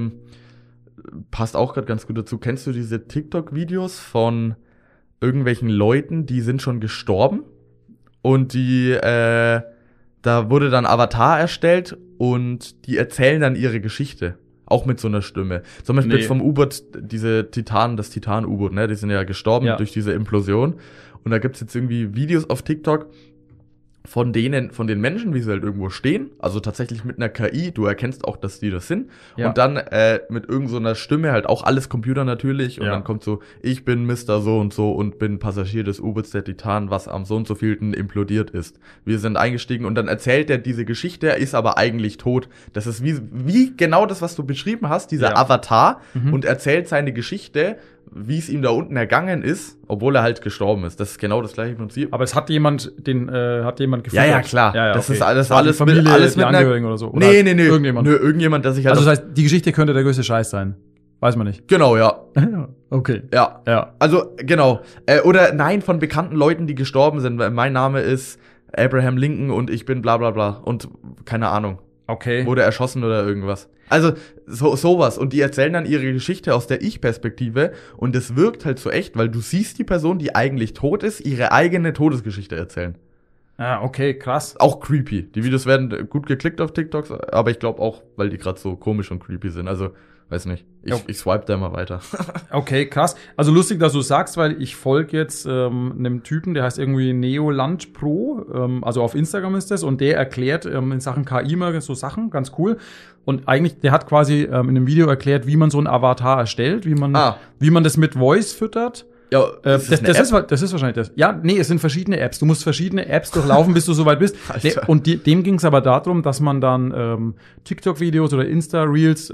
[SPEAKER 3] passt auch gerade ganz gut dazu, kennst du diese TikTok-Videos von irgendwelchen Leuten, die sind schon gestorben und da wurde dann Avatar erstellt und die erzählen dann ihre Geschichte, auch mit so einer Stimme. Zum Beispiel jetzt vom U-Boot, das Titan-U-Boot, ne, die sind ja gestorben durch diese Implosion und da gibt's jetzt irgendwie Videos auf TikTok, von den Menschen, wie sie halt irgendwo stehen, also tatsächlich mit einer KI, du erkennst auch, dass die das sind, und dann mit irgend so einer Stimme, halt auch alles Computer natürlich, und dann kommt so, ich bin Mr. so und bin Passagier des U-Boots der Titan, was am so und so vielten implodiert ist. Wir sind eingestiegen und dann erzählt er diese Geschichte, er ist aber eigentlich tot. Das ist wie genau das, was du beschrieben hast, dieser Avatar, und erzählt seine Geschichte, wie es ihm da unten ergangen ist, obwohl er halt gestorben ist. Das ist genau das gleiche Prinzip.
[SPEAKER 2] Aber es hat jemand gefühlt.
[SPEAKER 3] Ja, klar.
[SPEAKER 2] Das
[SPEAKER 3] ist
[SPEAKER 2] alles
[SPEAKER 3] Familie,
[SPEAKER 2] alles mit Angehörigen oder so. Oder
[SPEAKER 3] Nee.
[SPEAKER 2] Irgendjemand,
[SPEAKER 3] der sich halt.
[SPEAKER 2] Also das heißt, die Geschichte könnte der größte Scheiß sein. Weiß man nicht.
[SPEAKER 3] Genau, ja.
[SPEAKER 2] Okay.
[SPEAKER 3] Ja. Also, genau. Oder nein, von bekannten Leuten, die gestorben sind. Mein Name ist Abraham Lincoln und ich bin bla bla bla. Und keine Ahnung.
[SPEAKER 2] Okay.
[SPEAKER 3] Wurde erschossen oder irgendwas. Also, sowas. Und die erzählen dann ihre Geschichte aus der Ich-Perspektive. Und es wirkt halt so echt, weil du siehst die Person, die eigentlich tot ist, ihre eigene Todesgeschichte erzählen.
[SPEAKER 2] Ah, okay, krass.
[SPEAKER 3] Auch creepy. Die Videos werden gut geklickt auf TikToks, aber ich glaube auch, weil die gerade so komisch und creepy sind. Also, Weiß nicht.
[SPEAKER 2] Ja.
[SPEAKER 3] Ich swipe da immer weiter.
[SPEAKER 2] Okay, krass. Also lustig, dass du sagst, weil ich folge jetzt einem Typen, der heißt irgendwie Neoland Pro, also auf Instagram ist das, und der erklärt in Sachen KI mal so Sachen, ganz cool. Und eigentlich, der hat quasi in einem Video erklärt, wie man so einen Avatar erstellt, wie man das mit Voice füttert.
[SPEAKER 3] Ja,
[SPEAKER 2] das ist wahrscheinlich das. Ja, nee, es sind verschiedene Apps. Du musst verschiedene Apps durchlaufen, bis du soweit bist. Und dem ging es aber darum, dass man dann TikTok-Videos oder Insta-Reels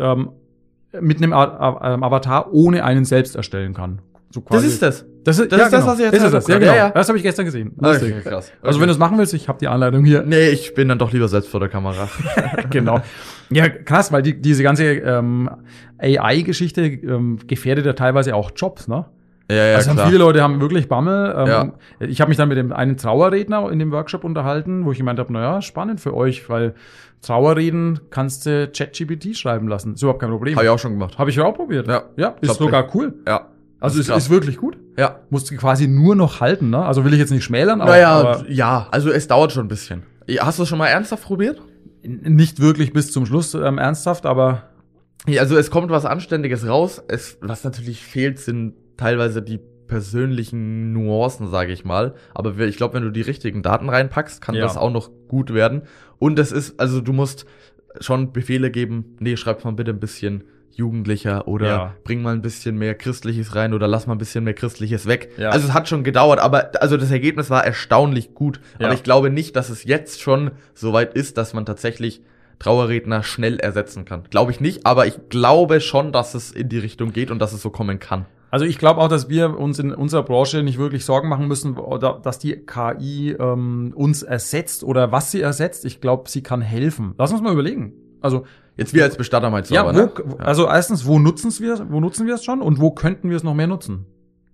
[SPEAKER 2] mit einem Avatar ohne einen selbst erstellen kann. So quasi.
[SPEAKER 3] Das ist das.
[SPEAKER 2] Das ist
[SPEAKER 3] das, was ich jetzt
[SPEAKER 2] ist das. Ja, genau.
[SPEAKER 3] Ja.
[SPEAKER 2] Das habe ich gestern gesehen.
[SPEAKER 3] Okay, krass. Okay.
[SPEAKER 2] Also wenn du es machen willst, ich habe die Anleitung hier.
[SPEAKER 3] Nee, ich bin dann doch lieber selbst vor der Kamera.
[SPEAKER 2] Genau. Ja, krass, weil diese ganze AI-Geschichte gefährdet ja teilweise auch Jobs, ne?
[SPEAKER 3] Ja,
[SPEAKER 2] also
[SPEAKER 3] klar.
[SPEAKER 2] viele Leute haben wirklich Bammel. Ich habe mich dann mit dem einen Trauerredner in dem Workshop unterhalten, wo ich gemeint habe, naja, spannend für euch, weil Trauerreden kannst du ChatGPT schreiben lassen. Ist überhaupt kein Problem.
[SPEAKER 3] Habe ich auch schon gemacht.
[SPEAKER 2] Habe ich auch probiert.
[SPEAKER 3] Ja,
[SPEAKER 2] ist sogar cool.
[SPEAKER 3] Ja.
[SPEAKER 2] Also es ist wirklich gut.
[SPEAKER 3] Ja.
[SPEAKER 2] Musst du quasi nur noch halten, ne? Also will ich jetzt nicht schmälern, aber,
[SPEAKER 3] ja, also es dauert schon ein bisschen. Hast du es schon mal ernsthaft probiert?
[SPEAKER 2] Nicht wirklich bis zum Schluss ernsthaft, aber
[SPEAKER 3] Ja, also es kommt was Anständiges raus. Was natürlich fehlt, sind teilweise die persönlichen Nuancen, sage ich mal. Aber ich glaube, wenn du die richtigen Daten reinpackst, kann das auch noch gut werden. Und es ist, also du musst schon Befehle geben, nee, schreib mal bitte ein bisschen jugendlicher oder bring mal ein bisschen mehr Christliches rein oder lass mal ein bisschen mehr Christliches weg. Ja. Also es hat schon gedauert, aber also das Ergebnis war erstaunlich gut. Ja. Aber ich glaube nicht, dass es jetzt schon so weit ist, dass man tatsächlich Trauerredner schnell ersetzen kann. Glaube ich nicht, aber ich glaube schon, dass es in die Richtung geht und dass es so kommen kann.
[SPEAKER 2] Also ich glaube auch, dass wir uns in unserer Branche nicht wirklich Sorgen machen müssen, dass die KI uns ersetzt oder was sie ersetzt. Ich glaube, sie kann helfen. Lass uns mal überlegen. Also
[SPEAKER 3] jetzt wir als Bestatter meinst du,
[SPEAKER 2] ja, aber, ne? Also erstens, wo nutzen wir es schon und wo könnten wir es noch mehr nutzen?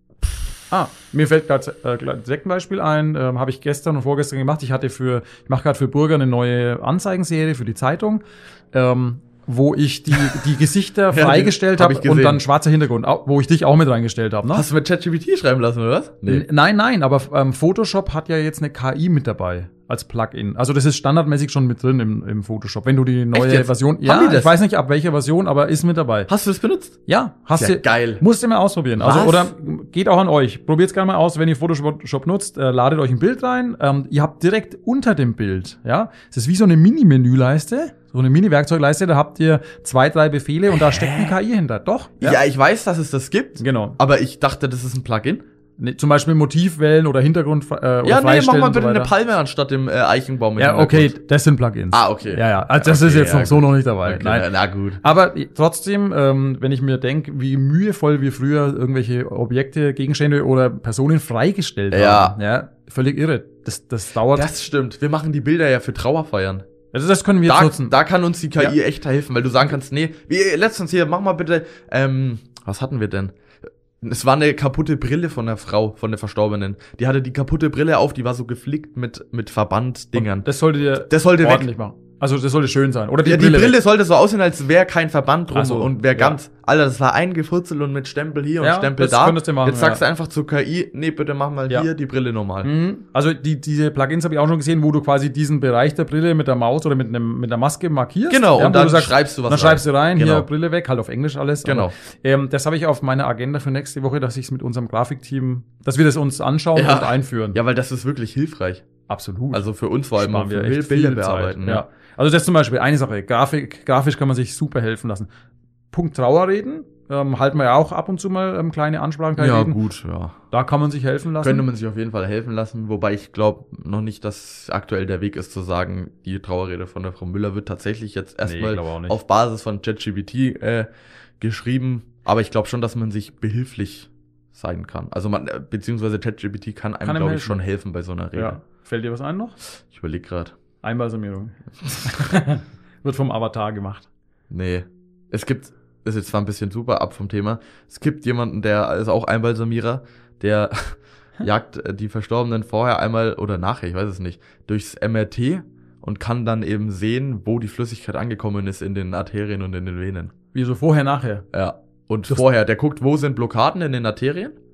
[SPEAKER 2] Mir fällt gerade direkt ein Beispiel ein, habe ich gestern und vorgestern gemacht. Ich mache gerade für Burger eine neue Anzeigenserie für die Zeitung, wo ich die Gesichter freigestellt habe und dann schwarzer Hintergrund, wo ich dich auch mit reingestellt habe. Ne?
[SPEAKER 3] Hast du mit ChatGPT schreiben lassen, oder was?
[SPEAKER 2] Nee. Nein, aber Photoshop hat ja jetzt eine KI mit dabei als Plugin. Also das ist standardmäßig schon mit drin im Photoshop. Wenn du die neue Version, ich weiß nicht ab welcher Version, aber ist mit dabei.
[SPEAKER 3] Hast du das benutzt?
[SPEAKER 2] Ja,
[SPEAKER 3] geil.
[SPEAKER 2] Musst du mal ausprobieren. Also oder geht auch an euch. Probiert's gerne mal aus, wenn ihr Photoshop nutzt, ladet euch ein Bild rein. Ihr habt direkt unter dem Bild, es ist wie so eine Mini-Menüleiste. So eine Mini-Werkzeugleiste, da habt ihr 2, 3 Befehle und da steckt eine KI hinter. Doch.
[SPEAKER 3] Ja, ich weiß, dass es das gibt.
[SPEAKER 2] Genau.
[SPEAKER 3] Aber ich dachte, das ist ein Plugin.
[SPEAKER 2] Nee, zum Beispiel Motivwellen oder Hintergrund oder
[SPEAKER 3] mach mal bitte eine Palme anstatt dem Eichenbaum.
[SPEAKER 2] Ja, okay, das sind Plugins.
[SPEAKER 3] Okay.
[SPEAKER 2] Ja, also das ist jetzt noch so noch nicht dabei.
[SPEAKER 3] Okay,
[SPEAKER 2] nein.
[SPEAKER 3] Na gut.
[SPEAKER 2] Aber trotzdem, wenn ich mir denke, wie mühevoll wir früher irgendwelche Objekte, Gegenstände oder Personen freigestellt haben. Ja, völlig irre. Das dauert.
[SPEAKER 3] Das stimmt. Wir machen die Bilder ja für Trauerfeiern.
[SPEAKER 2] Also das können wir jetzt nutzen.
[SPEAKER 3] Da kann uns die KI echt helfen, weil du sagen kannst, nee, wie letztens hier, mach mal bitte, was hatten wir denn? Es war eine kaputte Brille von der Frau, von der Verstorbenen. Die hatte die kaputte Brille auf, die war so geflickt mit Verbanddingern.
[SPEAKER 2] Das sollte ordentlich machen. Also das sollte schön sein. Oder
[SPEAKER 3] die Brille sollte so aussehen, als wäre kein Verband drum und wäre ganz. Alter, das war eingefurzel und mit Stempel hier und Stempel da.
[SPEAKER 2] Du machen,
[SPEAKER 3] jetzt sagst du einfach zur KI, nee, bitte mach mal hier die Brille normal.
[SPEAKER 2] Also diese Plugins habe ich auch schon gesehen, wo du quasi diesen Bereich der Brille mit der Maus oder mit der Maske markierst.
[SPEAKER 3] Genau, und dann
[SPEAKER 2] sagst,
[SPEAKER 3] schreibst du was rein.
[SPEAKER 2] Dann schreibst du rein,
[SPEAKER 3] genau.
[SPEAKER 2] Hier Brille weg, halt auf Englisch alles.
[SPEAKER 3] Genau.
[SPEAKER 2] Aber, das habe ich auf meiner Agenda für nächste Woche, dass ich es mit unserem Grafikteam, dass wir das uns anschauen und einführen.
[SPEAKER 3] Ja, weil das ist wirklich hilfreich.
[SPEAKER 2] Absolut.
[SPEAKER 3] Also für uns vor allem
[SPEAKER 2] auch
[SPEAKER 3] für Bilder bearbeiten.
[SPEAKER 2] Ja. Also das ist zum Beispiel eine Sache. Grafisch kann man sich super helfen lassen. Punkt Trauerreden. Halten wir ja auch ab und zu mal kleine Ansprachen.
[SPEAKER 3] Ja, gut, ja.
[SPEAKER 2] Da kann man sich helfen lassen.
[SPEAKER 3] Könnte man sich auf jeden Fall helfen lassen. Wobei ich glaube noch nicht, dass aktuell der Weg ist zu sagen, die Trauerrede von der Frau Müller wird tatsächlich jetzt erstmal auf Basis von ChatGPT geschrieben. Aber ich glaube schon, dass man sich behilflich sein kann. Also beziehungsweise ChatGPT kann einem, glaube ich, schon helfen bei so einer Rede.
[SPEAKER 2] Ja. Fällt dir was ein noch?
[SPEAKER 3] Ich überlege gerade.
[SPEAKER 2] Einbalsamierung. Wird vom Avatar gemacht.
[SPEAKER 3] Nee. Es gibt, ist jetzt zwar ein bisschen super ab vom Thema, es gibt jemanden, der ist auch Einbalsamierer, der jagt die Verstorbenen vorher einmal oder nachher, ich weiß es nicht, durchs MRT und kann dann eben sehen, wo die Flüssigkeit angekommen ist in den Arterien und in den Venen.
[SPEAKER 2] Wie so vorher, nachher?
[SPEAKER 3] Ja. Und vorher, der guckt, wo sind Blockaden in den Arterien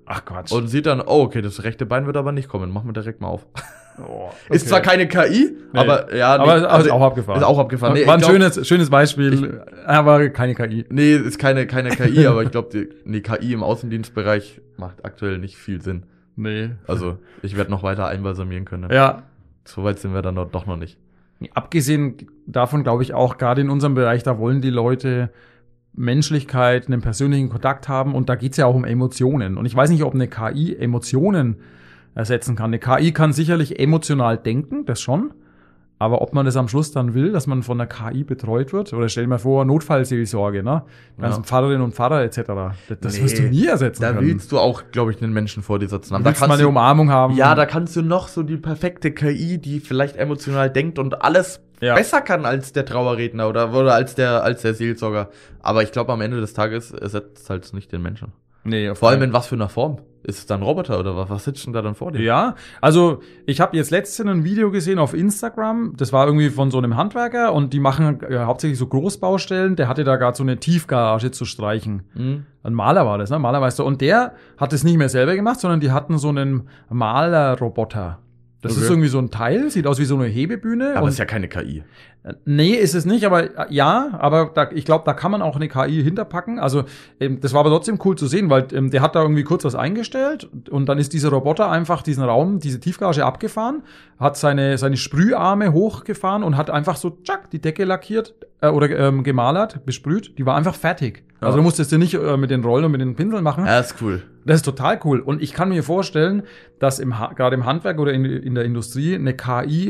[SPEAKER 2] Ach Quatsch.
[SPEAKER 3] Und sieht dann, oh, okay, das rechte Bein wird aber nicht kommen. Machen wir direkt mal auf.
[SPEAKER 2] Oh, okay.
[SPEAKER 3] Ist zwar keine KI,
[SPEAKER 2] Nee.
[SPEAKER 3] aber ja.
[SPEAKER 2] Aber ist auch abgefahren.
[SPEAKER 3] Ist auch abgefahren. Nee,
[SPEAKER 2] War ein
[SPEAKER 3] ich glaub,
[SPEAKER 2] schönes Beispiel, aber keine KI.
[SPEAKER 3] Nee, ist keine KI, aber ich glaube, die KI im Außendienstbereich macht aktuell nicht viel Sinn.
[SPEAKER 2] Nee.
[SPEAKER 3] Also, ich werde noch weiter einbalsamieren können.
[SPEAKER 2] Ja.
[SPEAKER 3] Soweit sind wir dann doch noch nicht.
[SPEAKER 2] Abgesehen davon glaube ich auch, gerade in unserem Bereich, da wollen die Leute Menschlichkeit, einen persönlichen Kontakt haben und da geht's ja auch um Emotionen. Und ich weiß nicht, ob eine KI Emotionen ersetzen kann. Eine KI kann sicherlich emotional denken, das schon. Aber ob man das am Schluss dann will, dass man von einer KI betreut wird, oder stell dir mal vor, Notfallseelsorge, ne? Die ganzen Pfarrerinnen und Pfarrer etc. Das wirst du nie ersetzen
[SPEAKER 3] Da
[SPEAKER 2] können.
[SPEAKER 3] willst du auch, glaube ich, einen Menschen vor dir sitzen haben.
[SPEAKER 2] Du willst mal eine Umarmung haben.
[SPEAKER 3] Ja, da kannst du noch so die perfekte KI, die vielleicht emotional denkt und alles besser kann als der Trauerredner oder als der Seelsorger. Aber ich glaube, am Ende des Tages ersetzt halt nicht den Menschen.
[SPEAKER 2] Nee,
[SPEAKER 3] Vor allem in was für einer Form? Ist es dann ein Roboter oder was sitzt denn da dann vor dir?
[SPEAKER 2] Ja, also ich habe jetzt letztens ein Video gesehen auf Instagram, das war irgendwie von so einem Handwerker und die machen hauptsächlich so Großbaustellen, der hatte da gerade so eine Tiefgarage zu streichen.
[SPEAKER 3] Mhm.
[SPEAKER 2] Ein Maler war das, ne? Malermeister. Und der hat es nicht mehr selber gemacht, sondern die hatten so einen Malerroboter. Das ist irgendwie so ein Teil, sieht aus wie so eine Hebebühne.
[SPEAKER 3] Aber
[SPEAKER 2] und
[SPEAKER 3] ist ja keine KI.
[SPEAKER 2] Nee, ist es nicht, aber ich glaube, da kann man auch eine KI hinterpacken. Also das war aber trotzdem cool zu sehen, weil der hat da irgendwie kurz was eingestellt und dann ist dieser Roboter einfach diesen Raum, diese Tiefgarage abgefahren, hat seine Sprüharme hochgefahren und hat einfach so die Decke lackiert oder gemalert, besprüht. Die war einfach fertig.
[SPEAKER 3] Ja.
[SPEAKER 2] Also du musstest du nicht mit den Rollen und mit den Pinseln machen.
[SPEAKER 3] Ja, ist cool.
[SPEAKER 2] Das ist total cool. Und ich kann mir vorstellen, dass gerade im Handwerk oder in der Industrie eine KI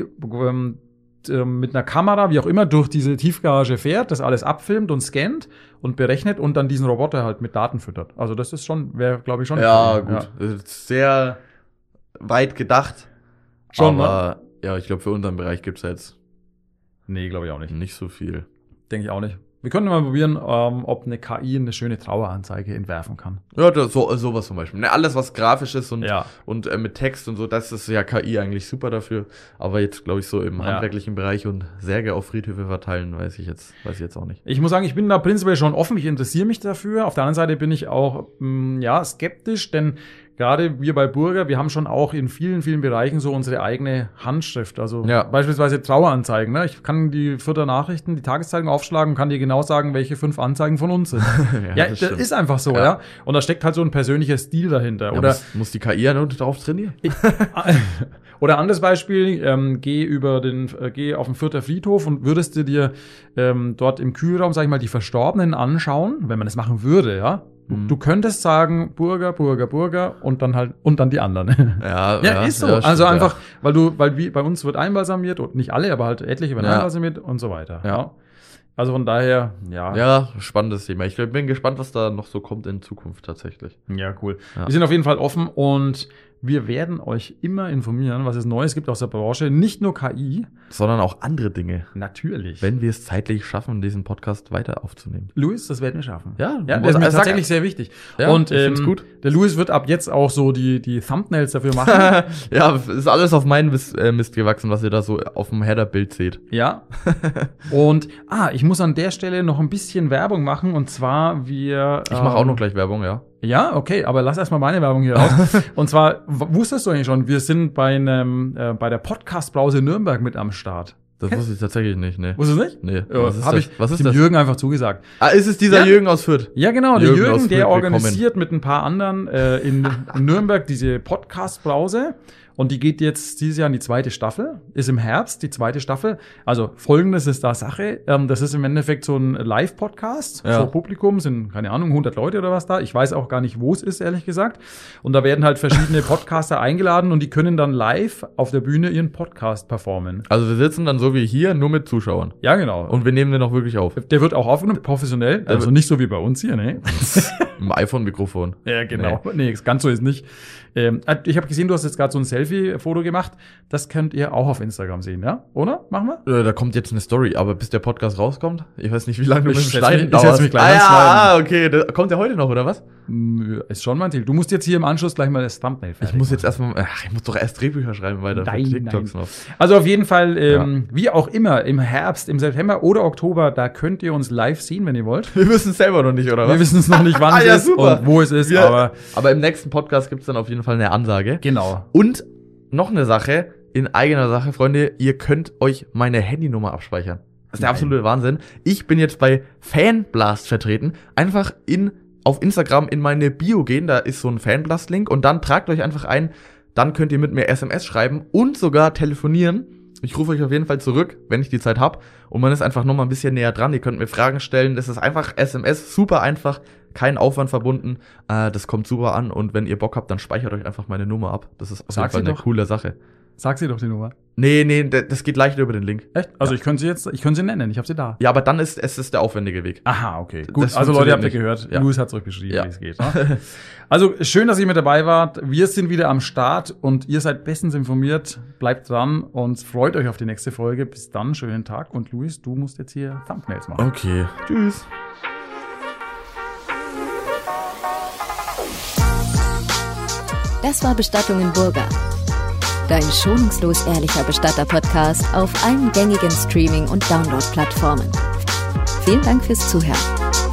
[SPEAKER 2] mit einer Kamera, wie auch immer, durch diese Tiefgarage fährt, das alles abfilmt und scannt und berechnet und dann diesen Roboter halt mit Daten füttert. Also das ist wäre, glaube ich, schon.
[SPEAKER 3] Ja,
[SPEAKER 2] cool.
[SPEAKER 3] gut. Ja. Sehr weit gedacht.
[SPEAKER 2] Schon,
[SPEAKER 3] aber ja, ich glaube, für unseren Bereich gibt's jetzt
[SPEAKER 2] Nee, glaube ich auch nicht.
[SPEAKER 3] so viel.
[SPEAKER 2] Denke ich auch nicht. Wir können mal probieren, ob eine KI eine schöne Traueranzeige entwerfen kann.
[SPEAKER 3] Ja, sowas zum Beispiel. Ne, alles, was grafisch ist und
[SPEAKER 2] Ja.
[SPEAKER 3] mit Text und so, das ist ja KI eigentlich super dafür. Aber jetzt, glaube ich, so im handwerklichen Bereich und Särge auf Friedhöfe verteilen, weiß ich jetzt auch nicht.
[SPEAKER 2] Ich muss sagen, ich bin da prinzipiell schon offen, ich interessiere mich dafür. Auf der anderen Seite bin ich auch skeptisch, denn gerade wir bei Burger, wir haben schon auch in vielen, vielen Bereichen so unsere eigene Handschrift. Also beispielsweise Traueranzeigen. Ne? Ich kann die Fürther Nachrichten, die Tageszeitung aufschlagen und kann dir genau sagen, welche 5 Anzeigen von uns sind. das ist einfach so, ja. Und da steckt halt so ein persönlicher Stil dahinter.
[SPEAKER 3] Ja,
[SPEAKER 2] oder
[SPEAKER 3] muss die KI ja nur darauf trainieren?
[SPEAKER 2] Oder anderes Beispiel, geh auf den Fürther Friedhof und würdest du dir dort im Kühlraum, sag ich mal, die Verstorbenen anschauen, wenn man das machen würde, ja. Du könntest sagen, Burger und dann die anderen. Ja, ist so.
[SPEAKER 3] Ja,
[SPEAKER 2] also
[SPEAKER 3] stimmt,
[SPEAKER 2] einfach, weil bei uns wird einbalsamiert und nicht alle, aber halt etliche werden einbalsamiert und so weiter.
[SPEAKER 3] Ja.
[SPEAKER 2] Also von daher,
[SPEAKER 3] Ja, spannendes Thema. Ich bin gespannt, was da noch so kommt in Zukunft tatsächlich.
[SPEAKER 2] Ja, cool.
[SPEAKER 3] Ja.
[SPEAKER 2] Wir sind auf jeden Fall offen und wir werden euch immer informieren, was es Neues gibt aus der Branche. Nicht nur KI.
[SPEAKER 3] Sondern auch andere Dinge.
[SPEAKER 2] Natürlich.
[SPEAKER 3] Wenn wir es zeitlich schaffen, diesen Podcast weiter aufzunehmen.
[SPEAKER 2] Luis, das werden wir schaffen.
[SPEAKER 3] Ja,
[SPEAKER 2] das ist mir tatsächlich sehr wichtig.
[SPEAKER 3] Ja,
[SPEAKER 2] und
[SPEAKER 3] ich find's gut.
[SPEAKER 2] Der Luis wird ab jetzt auch so die Thumbnails dafür machen.
[SPEAKER 3] Ja, ist alles auf meinen Mist gewachsen, was ihr da so auf dem Header-Bild seht.
[SPEAKER 2] Ja. Und ich muss an der Stelle noch ein bisschen Werbung machen. Und zwar
[SPEAKER 3] Ich mache auch noch gleich Werbung, ja.
[SPEAKER 2] Ja, okay, aber lass erstmal meine Werbung hier raus. Und zwar, wusstest du eigentlich schon, wir sind bei der Podcast-Brause Nürnberg mit am Start.
[SPEAKER 3] Das wusste ich tatsächlich nicht, ne.
[SPEAKER 2] Wusstest du nicht?
[SPEAKER 3] Nee.
[SPEAKER 2] Was ist dem Jürgen einfach zugesagt.
[SPEAKER 3] Ist es dieser Jürgen aus Fürth?
[SPEAKER 2] Ja, genau, der Jürgen,
[SPEAKER 3] aus
[SPEAKER 2] der
[SPEAKER 3] Fürth,
[SPEAKER 2] organisiert mit ein paar anderen in Nürnberg diese Podcast-Brause. Und die geht jetzt dieses Jahr in die 2. Staffel, ist im Herbst die 2. Staffel. Also Folgendes ist da Sache, das ist im Endeffekt so ein Live-Podcast vor Publikum, sind, keine Ahnung, 100 Leute oder was da. Ich weiß auch gar nicht, wo es ist, ehrlich gesagt. Und da werden halt verschiedene Podcaster eingeladen und die können dann live auf der Bühne ihren Podcast performen.
[SPEAKER 3] Also wir sitzen dann so wie hier, nur mit Zuschauern.
[SPEAKER 2] Ja, genau.
[SPEAKER 3] Und wir nehmen den auch wirklich auf.
[SPEAKER 2] Der wird auch aufgenommen, professionell, also nicht so wie bei uns hier, ne?
[SPEAKER 3] Im iPhone-Mikrofon.
[SPEAKER 2] Ja, genau. Nee, ganz so ist nicht. Ich habe gesehen, du hast jetzt gerade so ein Selfie-Foto gemacht. Das könnt ihr auch auf Instagram sehen, ja? Oder? Machen wir?
[SPEAKER 3] Da kommt jetzt eine Story, aber bis der Podcast rauskommt, ich weiß nicht, wie lange du mit dem
[SPEAKER 2] setz
[SPEAKER 3] Schneiden
[SPEAKER 2] mich- ich setz mich gleich ans Schneiden.
[SPEAKER 3] Okay. Kommt der heute noch, oder was?
[SPEAKER 2] Ist schon mein Ziel. Du musst jetzt hier im Anschluss gleich mal das Thumbnail fertig
[SPEAKER 3] Ich muss
[SPEAKER 2] machen.
[SPEAKER 3] jetzt erstmal, ich muss doch erst Drehbücher schreiben weiter für TikToks noch.
[SPEAKER 2] Also auf jeden Fall, wie auch immer, im Herbst, im September oder Oktober, da könnt ihr uns live sehen, wenn ihr wollt.
[SPEAKER 3] Wir wissen es selber noch nicht, oder was?
[SPEAKER 2] Wir wissen es noch nicht, wann, ist und wo es ist.
[SPEAKER 3] Ja. Aber im nächsten Podcast gibt's dann auf jeden Fall eine Ansage.
[SPEAKER 2] Genau.
[SPEAKER 3] Und noch eine Sache, in eigener Sache, Freunde, ihr könnt euch meine Handynummer abspeichern. Das ist der absolute Wahnsinn. Ich bin jetzt bei Fanblast vertreten. Einfach auf Instagram in meine Bio gehen, da ist so ein Fanblast-Link und dann tragt euch einfach ein, dann könnt ihr mit mir SMS schreiben und sogar telefonieren. Ich rufe euch auf jeden Fall zurück, wenn ich die Zeit habe und man ist einfach nochmal ein bisschen näher dran. Ihr könnt mir Fragen stellen, das ist einfach SMS, super einfach, kein Aufwand verbunden, das kommt super an und wenn ihr Bock habt, dann speichert euch einfach meine Nummer ab. Das ist auf jeden Fall eine coole Sache.
[SPEAKER 2] Sag sie doch die Nummer.
[SPEAKER 3] Nee, das geht leichter über den Link.
[SPEAKER 2] Echt? Also ich könnte sie nennen, ich habe sie da.
[SPEAKER 3] Ja, aber dann ist es der aufwendige Weg.
[SPEAKER 2] Aha, okay. Gut, also Leute, habt ihr gehört. Ja. Louis hat zurückgeschrieben, wie es geht. Ne? Also schön, dass ihr mit dabei wart. Wir sind wieder am Start und ihr seid bestens informiert. Bleibt dran und freut euch auf die nächste Folge. Bis dann, schönen Tag. Und Louis, du musst jetzt hier Thumbnails machen.
[SPEAKER 3] Okay, tschüss.
[SPEAKER 1] Das war Bestattungen Burger. Dein schonungslos ehrlicher Bestatter-Podcast auf allen gängigen Streaming- und Download-Plattformen. Vielen Dank fürs Zuhören.